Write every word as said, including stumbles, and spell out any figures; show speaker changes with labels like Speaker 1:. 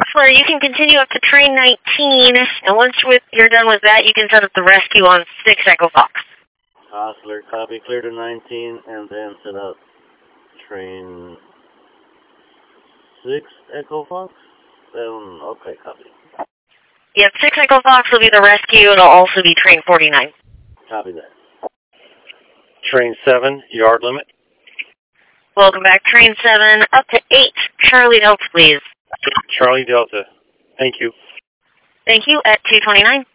Speaker 1: Or you can continue up to train nineteen, and once with, you're done with that, you can set up the rescue on six Echo Fox.
Speaker 2: Hostler, copy. Clear to nineteen, and then set up train six Echo Fox? Then, okay, copy.
Speaker 1: Yep, six Echo Fox will be the rescue, and it'll also be train forty-nine.
Speaker 2: Copy that.
Speaker 3: Train seven, yard limit.
Speaker 1: Welcome back, train seven, up to eight, Charlie Delta, please.
Speaker 3: Charlie Delta. Thank you.
Speaker 1: Thank you, at two twenty-nine.